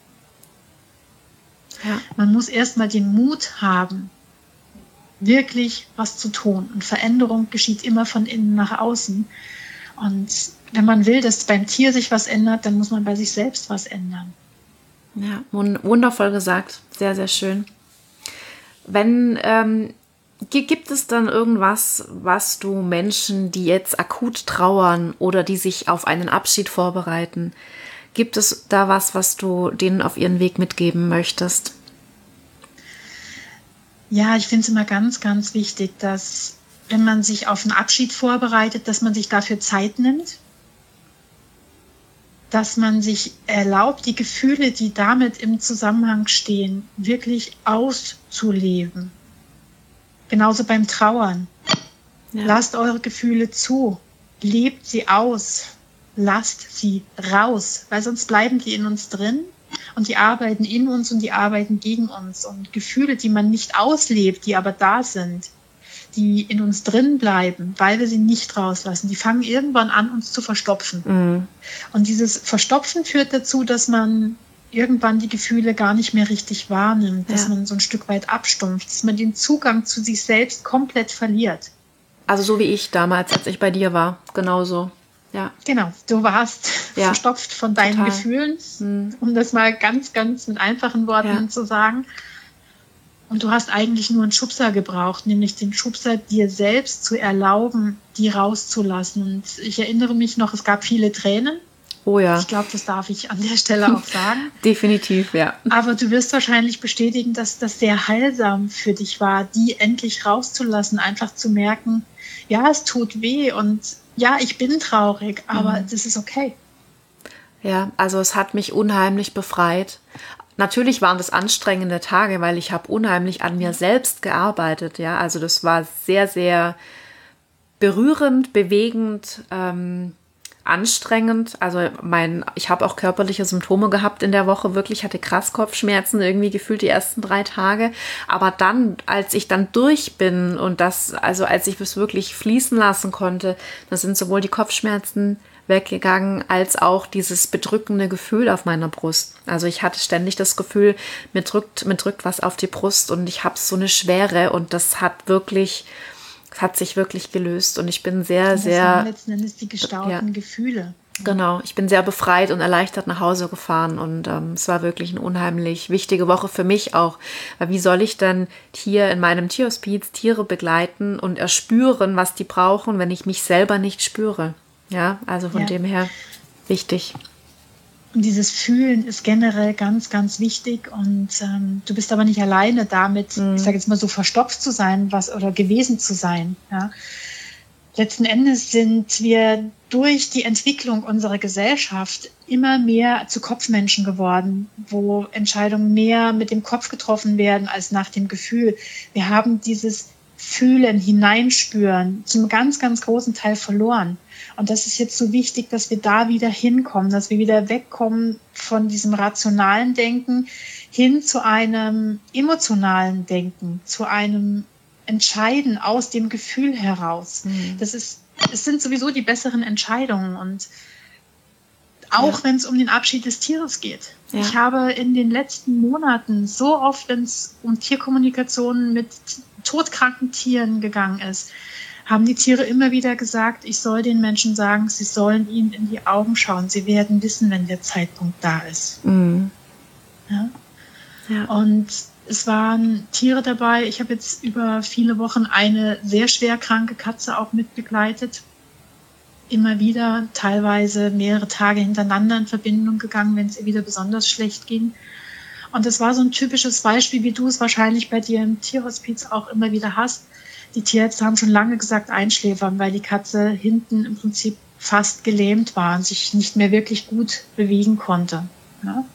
Ja. Man muss erstmal den Mut haben, wirklich was zu tun. Und Veränderung geschieht immer von innen nach außen. Und wenn man will, dass beim Tier sich was ändert, dann muss man bei sich selbst was ändern. Ja, wundervoll gesagt. Sehr, sehr schön. Wenn, ähm, gibt es dann irgendwas, was du Menschen, die jetzt akut trauern oder die sich auf einen Abschied vorbereiten, gibt es da was, was du denen auf ihren Weg mitgeben möchtest? Ja, ich finde es immer ganz, ganz wichtig, dass, wenn man sich auf einen Abschied vorbereitet, dass man sich dafür Zeit nimmt, dass man sich erlaubt, die Gefühle, die damit im Zusammenhang stehen, wirklich auszuleben. Genauso beim Trauern. Ja. Lasst eure Gefühle zu, lebt sie aus, lasst sie raus, weil sonst bleiben die in uns drin Und die arbeiten in uns und die arbeiten gegen uns. Und Gefühle, die man nicht auslebt, die aber da sind, die in uns drin bleiben, weil wir sie nicht rauslassen, die fangen irgendwann an, uns zu verstopfen. Mhm. Und dieses Verstopfen führt dazu, dass man irgendwann die Gefühle gar nicht mehr richtig wahrnimmt, dass ja. man so ein Stück weit abstumpft, dass man den Zugang zu sich selbst komplett verliert. Also so wie ich damals, als ich bei dir war, genauso. Ja. Genau, du warst ja. verstopft von deinen Total. Gefühlen, mhm. um das mal ganz, ganz mit einfachen Worten ja. zu sagen. Und du hast eigentlich nur einen Schubser gebraucht, nämlich den Schubser, dir selbst zu erlauben, die rauszulassen. Und ich erinnere mich noch, es gab viele Tränen. Oh ja. Ich glaube, das darf ich an der Stelle auch sagen. Definitiv, ja. Aber du wirst wahrscheinlich bestätigen, dass das sehr heilsam für dich war, die endlich rauszulassen, einfach zu merken, ja, es tut weh und ja, ich bin traurig, aber mhm. das ist okay. Ja, also es hat mich unheimlich befreit. Natürlich waren das anstrengende Tage, weil ich habe unheimlich an mir selbst gearbeitet. Ja, also das war sehr, sehr berührend, bewegend, ähm, anstrengend. Also mein, ich habe auch körperliche Symptome gehabt in der Woche. Wirklich hatte krass Kopfschmerzen irgendwie gefühlt die ersten drei Tage. Aber dann, als ich dann durch bin und das, also als ich es wirklich fließen lassen konnte, da sind sowohl die Kopfschmerzen weggegangen, als auch dieses bedrückende Gefühl auf meiner Brust. Also ich hatte ständig das Gefühl, mir drückt, mir drückt was auf die Brust und ich habe so eine Schwere und das hat wirklich, das hat sich wirklich gelöst und ich bin sehr, das sehr... Das sind letzten Endes die gestauten ja, Gefühle. Genau, ich bin sehr befreit und erleichtert nach Hause gefahren und ähm, es war wirklich eine unheimlich wichtige Woche für mich auch, weil wie soll ich dann hier in meinem Tierhospiz Tiere begleiten und erspüren, was die brauchen, wenn ich mich selber nicht spüre? Ja, also von ja. dem her wichtig. Und dieses Fühlen ist generell ganz, ganz wichtig und ähm, du bist aber nicht alleine damit, mhm. ich sage jetzt mal so verstopft zu sein, was oder gewesen zu sein. Ja. Letzten Endes sind wir durch die Entwicklung unserer Gesellschaft immer mehr zu Kopfmenschen geworden, wo Entscheidungen mehr mit dem Kopf getroffen werden als nach dem Gefühl. Wir haben dieses Fühlen, Hineinspüren zum ganz, ganz großen Teil verloren. Und das ist jetzt so wichtig, dass wir da wieder hinkommen, dass wir wieder wegkommen von diesem rationalen Denken hin zu einem emotionalen Denken, zu einem Entscheiden aus dem Gefühl heraus. Mhm. Das ist, es sind sowieso die besseren Entscheidungen und auch ja. wenn es um den Abschied des Tieres geht. Ja. Ich habe in den letzten Monaten so oft, wenn es um Tierkommunikation mit todkranken Tieren gegangen ist, haben die Tiere immer wieder gesagt, ich soll den Menschen sagen, sie sollen ihnen in die Augen schauen. Sie werden wissen, wenn der Zeitpunkt da ist. Mhm. Ja? Ja. Und es waren Tiere dabei. Ich habe jetzt über viele Wochen eine sehr schwer kranke Katze auch mit begleitet. Immer wieder, teilweise mehrere Tage hintereinander in Verbindung gegangen, wenn es ihr wieder besonders schlecht ging. Und das war so ein typisches Beispiel, wie du es wahrscheinlich bei dir im Tierhospiz auch immer wieder hast. Die Tierärzte haben schon lange gesagt einschläfern, weil die Katze hinten im Prinzip fast gelähmt war und sich nicht mehr wirklich gut bewegen konnte. Ja?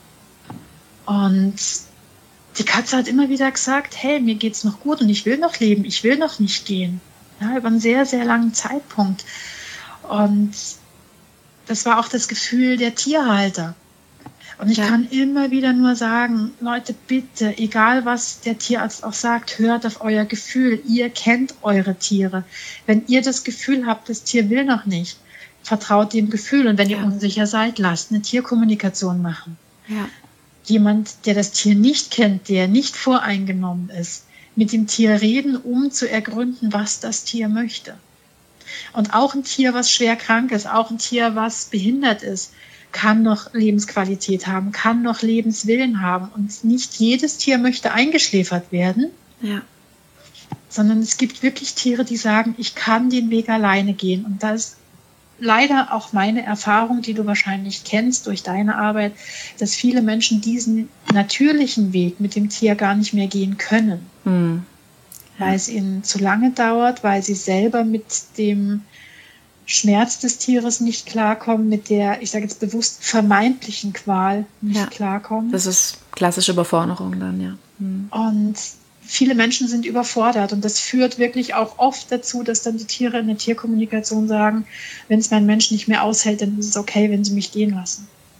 Und die Katze hat immer wieder gesagt, hey, mir geht's noch gut und ich will noch leben, ich will noch nicht gehen. Ja, über einen sehr, sehr langen Zeitpunkt. Und das war auch das Gefühl der Tierhalter. Und ich ja. kann immer wieder nur sagen, Leute, bitte, egal was der Tierarzt auch sagt, hört auf euer Gefühl. Ihr kennt eure Tiere. Wenn ihr das Gefühl habt, das Tier will noch nicht, vertraut dem Gefühl. Und wenn ja. ihr unsicher seid, lasst eine Tierkommunikation machen. Ja. Jemand, der das Tier nicht kennt, der nicht voreingenommen ist, mit dem Tier reden, um zu ergründen, was das Tier möchte. Und auch ein Tier, was schwer krank ist, auch ein Tier, was behindert ist, kann noch Lebensqualität haben, kann noch Lebenswillen haben. Und nicht jedes Tier möchte eingeschläfert werden, ja. sondern es gibt wirklich Tiere, die sagen, ich kann den Weg alleine gehen. Und das ist leider auch meine Erfahrung, die du wahrscheinlich kennst durch deine Arbeit, dass viele Menschen diesen natürlichen Weg mit dem Tier gar nicht mehr gehen können. Hm. Ja. Weil es ihnen zu lange dauert, weil sie selber mit dem Schmerz des Tieres nicht klarkommen, mit der, ich sage jetzt bewusst, vermeintlichen Qual nicht ja. klarkommen. Das ist klassische Überforderung dann, ja. Hm. Und viele Menschen sind überfordert und das führt wirklich auch oft dazu, dass dann die Tiere in der Tierkommunikation sagen, wenn es mein Mensch nicht mehr aushält, dann ist es okay, wenn sie mich gehen lassen.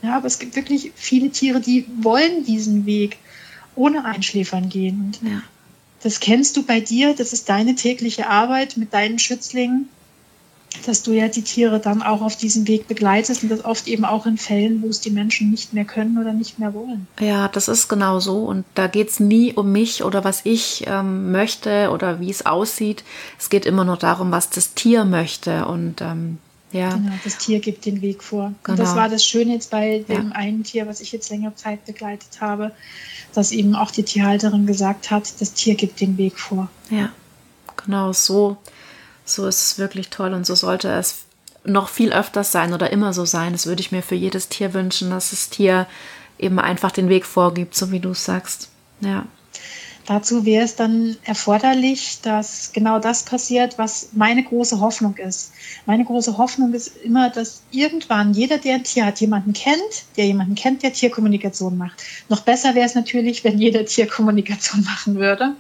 Ja, aber es gibt wirklich viele Tiere, die wollen diesen Weg ohne Einschläfern gehen. Und ja. das kennst du bei dir, das ist deine tägliche Arbeit mit deinen Schützlingen, dass du ja die Tiere dann auch auf diesem Weg begleitest und das oft eben auch in Fällen, wo es die Menschen nicht mehr können oder nicht mehr wollen. Ja, das ist genau so und da geht es nie um mich oder was ich ähm, möchte oder wie es aussieht. Es geht immer nur darum, was das Tier möchte und ähm, ja. Genau, das Tier gibt den Weg vor. Genau. Und das war das Schöne jetzt bei dem ja. einen Tier, was ich jetzt längere Zeit begleitet habe, dass eben auch die Tierhalterin gesagt hat, das Tier gibt den Weg vor. Ja, genau so. So ist es wirklich toll und so sollte es noch viel öfters sein oder immer so sein. Das würde ich mir für jedes Tier wünschen, dass das Tier eben einfach den Weg vorgibt, so wie du es sagst. Ja. Dazu wäre es dann erforderlich, dass genau das passiert, was meine große Hoffnung ist. Meine große Hoffnung ist immer, dass irgendwann jeder, der ein Tier hat, jemanden kennt, der jemanden kennt, der Tierkommunikation macht. Noch besser wäre es natürlich, wenn jeder Tierkommunikation machen würde.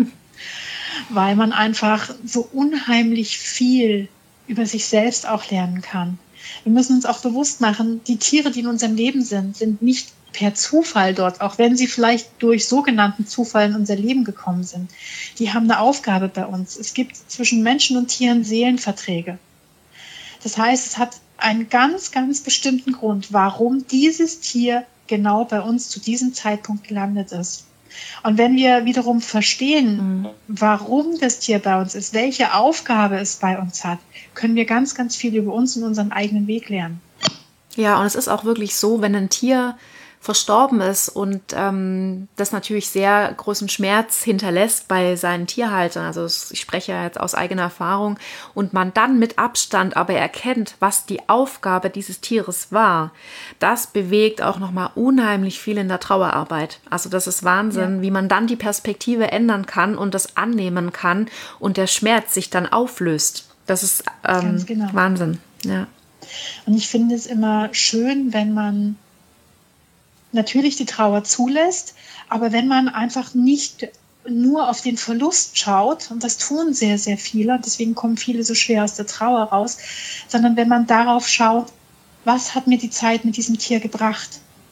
Weil man einfach so unheimlich viel über sich selbst auch lernen kann. Wir müssen uns auch bewusst machen, die Tiere, die in unserem Leben sind, sind nicht per Zufall dort, auch wenn sie vielleicht durch sogenannten Zufall in unser Leben gekommen sind. Die haben eine Aufgabe bei uns. Es gibt zwischen Menschen und Tieren Seelenverträge. Das heißt, es hat einen ganz, ganz bestimmten Grund, warum dieses Tier genau bei uns zu diesem Zeitpunkt gelandet ist. Und wenn wir wiederum verstehen, mhm. warum das Tier bei uns ist, welche Aufgabe es bei uns hat, können wir ganz, ganz viel über uns und unseren eigenen Weg lernen. Ja, und es ist auch wirklich so, wenn ein Tier verstorben ist und ähm, das natürlich sehr großen Schmerz hinterlässt bei seinen Tierhaltern, also ich spreche ja jetzt aus eigener Erfahrung, und man dann mit Abstand aber erkennt, was die Aufgabe dieses Tieres war, das bewegt auch nochmal unheimlich viel in der Trauerarbeit. Also das ist Wahnsinn, ja. wie man dann die Perspektive ändern kann und das annehmen kann und der Schmerz sich dann auflöst. Das ist ähm, genau. Wahnsinn. Ja. Und ich finde es immer schön, wenn man natürlich die Trauer zulässt, aber wenn man einfach nicht nur auf den Verlust schaut, und das tun sehr, sehr viele, und deswegen kommen viele so schwer aus der Trauer raus, sondern wenn man darauf schaut, was hat mir die Zeit mit diesem Tier gebracht?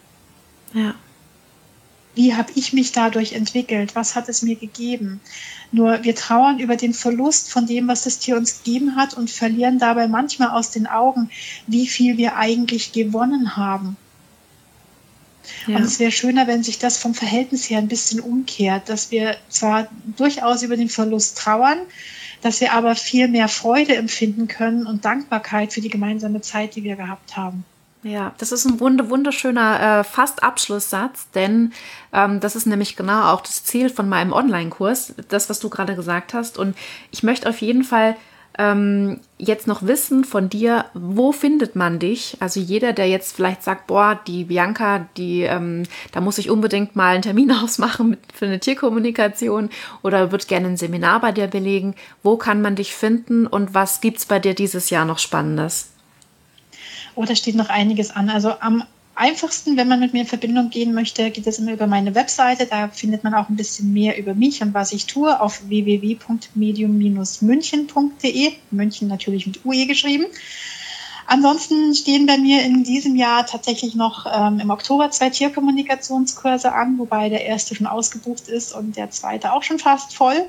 Ja. Wie habe ich mich dadurch entwickelt? Was hat es mir gegeben? Nur wir trauern über den Verlust von dem, was das Tier uns gegeben hat und verlieren dabei manchmal aus den Augen, wie viel wir eigentlich gewonnen haben. Ja. Und es wäre schöner, wenn sich das vom Verhältnis her ein bisschen umkehrt, dass wir zwar durchaus über den Verlust trauern, dass wir aber viel mehr Freude empfinden können und Dankbarkeit für die gemeinsame Zeit, die wir gehabt haben. Ja, das ist ein wunderschöner äh, fast Abschlusssatz, denn ähm, das ist nämlich genau auch das Ziel von meinem Online-Kurs, das, was du gerade gesagt hast. Und ich möchte auf jeden Fall ähm, jetzt noch wissen von dir, wo findet man dich? Also jeder, der jetzt vielleicht sagt, boah, die Bianca, die, ähm, da muss ich unbedingt mal einen Termin ausmachen mit, für eine Tierkommunikation oder wird gerne ein Seminar bei dir belegen. Wo kann man dich finden und was gibt's bei dir dieses Jahr noch Spannendes? Oh, da steht noch einiges an. Also am einfachsten, wenn man mit mir in Verbindung gehen möchte, geht es immer über meine Webseite. Da findet man auch ein bisschen mehr über mich und was ich tue auf w w w punkt medium Bindestrich münchen punkt d e. München natürlich mit U E geschrieben. Ansonsten stehen bei mir in diesem Jahr tatsächlich noch ähm, im Oktober zwei Tierkommunikationskurse an, wobei der erste schon ausgebucht ist und der zweite auch schon fast voll.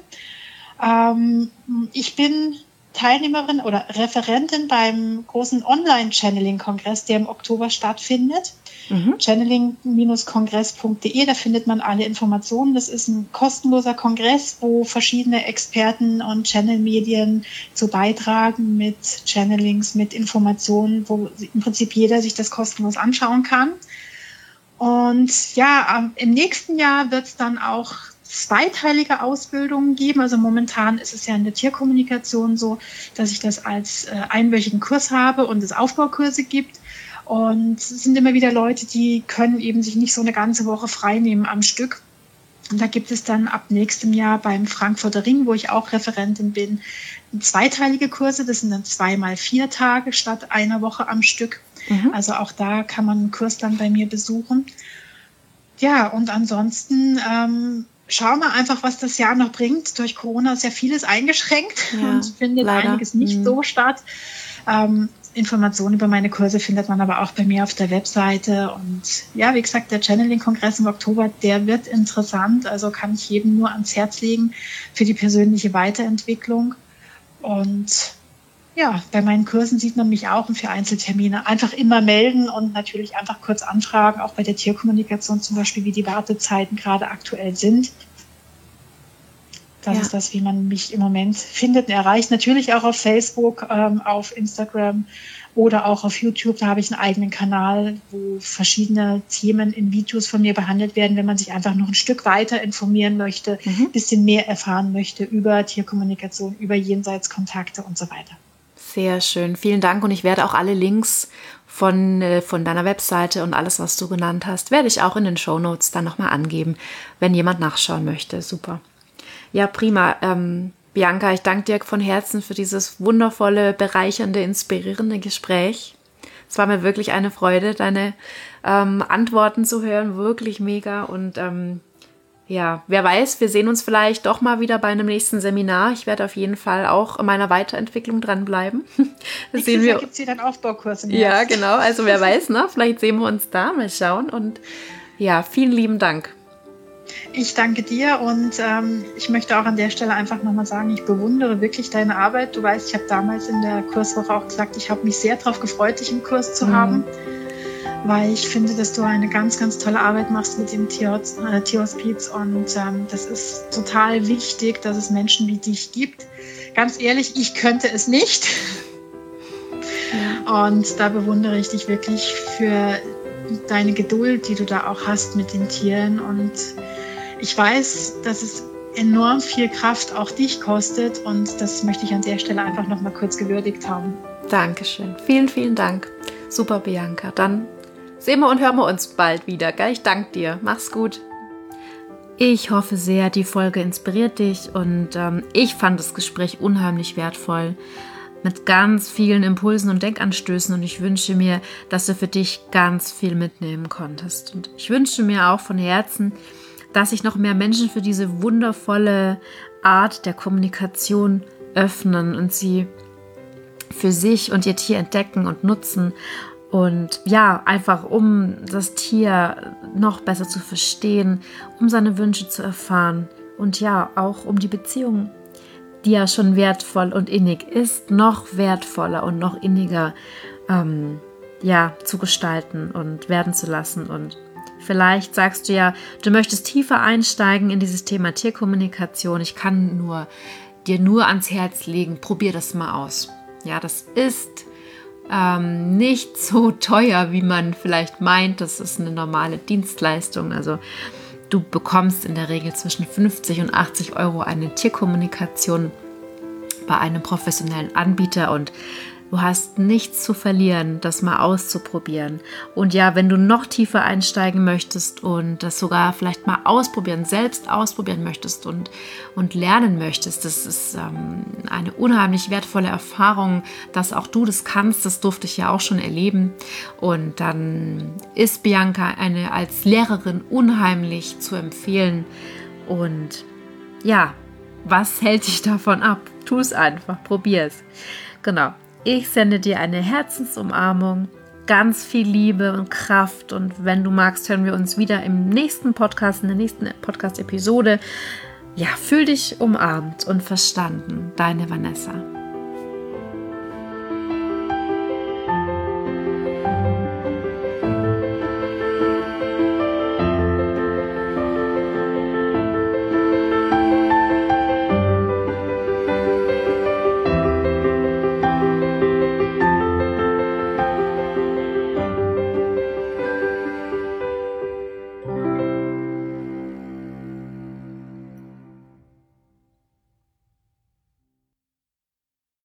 Ähm, ich bin Teilnehmerin oder Referentin beim großen Online-Channeling-Kongress, der im Oktober stattfindet. Mhm. channeling Bindestrich kongress punkt d e, da findet man alle Informationen. Das ist ein kostenloser Kongress, wo verschiedene Experten und Channel-Medien zu beitragen mit Channelings, mit Informationen, wo im Prinzip jeder sich das kostenlos anschauen kann. Und ja, im nächsten Jahr wird es dann auch zweiteilige Ausbildungen geben. Also momentan ist es ja in der Tierkommunikation so, dass ich das als äh, einwöchigen Kurs habe und es Aufbaukurse gibt. Und es sind immer wieder Leute, die können eben sich nicht so eine ganze Woche frei nehmen am Stück. Und da gibt es dann ab nächstem Jahr beim Frankfurter Ring, wo ich auch Referentin bin, zweiteilige Kurse. Das sind dann zweimal vier Tage statt einer Woche am Stück. Mhm. Also auch da kann man einen Kurs dann bei mir besuchen. Ja, und ansonsten ähm, schauen wir einfach, was das Jahr noch bringt. Durch Corona ist ja vieles eingeschränkt ja, und findet leider. einiges nicht mhm. so statt. Ähm, Informationen über meine Kurse findet man aber auch bei mir auf der Webseite. Und ja, wie gesagt, der Channeling-Kongress im Oktober, der wird interessant. Also kann ich jedem nur ans Herz legen für die persönliche Weiterentwicklung. Und ja, bei meinen Kursen sieht man mich auch und für Einzeltermine einfach immer melden und natürlich einfach kurz anfragen, auch bei der Tierkommunikation zum Beispiel, wie die Wartezeiten gerade aktuell sind. Das ja. ist das, wie man mich im Moment findet und erreicht. Natürlich auch auf Facebook, ähm, auf Instagram oder auch auf YouTube. Da habe ich einen eigenen Kanal, wo verschiedene Themen in Videos von mir behandelt werden, wenn man sich einfach noch ein Stück weiter informieren möchte, ein mhm. bisschen mehr erfahren möchte über Tierkommunikation, über Jenseitskontakte und so weiter. Sehr schön. Vielen Dank. Und ich werde auch alle Links von, äh, von deiner Webseite und alles, was du genannt hast, werde ich auch in den Shownotes dann nochmal angeben, wenn jemand nachschauen möchte. Super. Ja, prima. Ähm, Bianca, ich danke dir von Herzen für dieses wundervolle, bereichernde, inspirierende Gespräch. Es war mir wirklich eine Freude, deine ähm, Antworten zu hören. Wirklich mega. Und ähm, ja, wer weiß, wir sehen uns vielleicht doch mal wieder bei einem nächsten Seminar. Ich werde auf jeden Fall auch in meiner Weiterentwicklung dranbleiben. Das sehen wir. Gibt es hier dann Aufbaukurs im Ja, Herbst. Genau. Also wer weiß, ne? Vielleicht sehen wir uns da. Mal schauen. Und ja, vielen lieben Dank. Ich danke dir und ähm, ich möchte auch an der Stelle einfach nochmal sagen, ich bewundere wirklich deine Arbeit. Du weißt, ich habe damals in der Kurswoche auch gesagt, ich habe mich sehr darauf gefreut, dich im Kurs zu mhm. haben, weil ich finde, dass du eine ganz, ganz tolle Arbeit machst mit dem Tierhospiz äh, Tierhospiz und ähm, das ist total wichtig, dass es Menschen wie dich gibt. Ganz ehrlich, ich könnte es nicht. Ja. Und da bewundere ich dich wirklich für deine Geduld, die du da auch hast mit den Tieren und ich weiß, dass es enorm viel Kraft auch dich kostet und das möchte ich an der Stelle einfach noch mal kurz gewürdigt haben. Dankeschön. Vielen, vielen Dank. Super, Bianca. Dann sehen wir und hören wir uns bald wieder. Gell? Ich danke dir. Mach's gut. Ich hoffe sehr, die Folge inspiriert dich und ähm, ich fand das Gespräch unheimlich wertvoll mit ganz vielen Impulsen und Denkanstößen und ich wünsche mir, dass du für dich ganz viel mitnehmen konntest. Und ich wünsche mir auch von Herzen, dass sich noch mehr Menschen für diese wundervolle Art der Kommunikation öffnen und sie für sich und ihr Tier entdecken und nutzen. Und ja, einfach um das Tier noch besser zu verstehen, um seine Wünsche zu erfahren und ja, auch um die Beziehung, die ja schon wertvoll und innig ist, noch wertvoller und noch inniger ähm, ja, zu gestalten und werden zu lassen. Und vielleicht sagst du ja, du möchtest tiefer einsteigen in dieses Thema Tierkommunikation. Ich kann nur, dir nur ans Herz legen, probier das mal aus. Ja, das ist ähm, nicht so teuer, wie man vielleicht meint. Das ist eine normale Dienstleistung. Also du bekommst in der Regel zwischen fünfzig und achtzig Euro eine Tierkommunikation bei einem professionellen Anbieter und du hast nichts zu verlieren, das mal auszuprobieren. Und ja, wenn du noch tiefer einsteigen möchtest und das sogar vielleicht mal ausprobieren, selbst ausprobieren möchtest und, und lernen möchtest, das ist ähm, eine unheimlich wertvolle Erfahrung, dass auch du das kannst. Das durfte ich ja auch schon erleben. Und dann ist Bianca eine als Lehrerin unheimlich zu empfehlen. Und ja, was hält dich davon ab? Tu es einfach, probier es. Genau. Ich sende dir eine Herzensumarmung, ganz viel Liebe und Kraft und wenn du magst, hören wir uns wieder im nächsten Podcast, in der nächsten Podcast-Episode. Ja, fühl dich umarmt und verstanden. Deine Vanessa.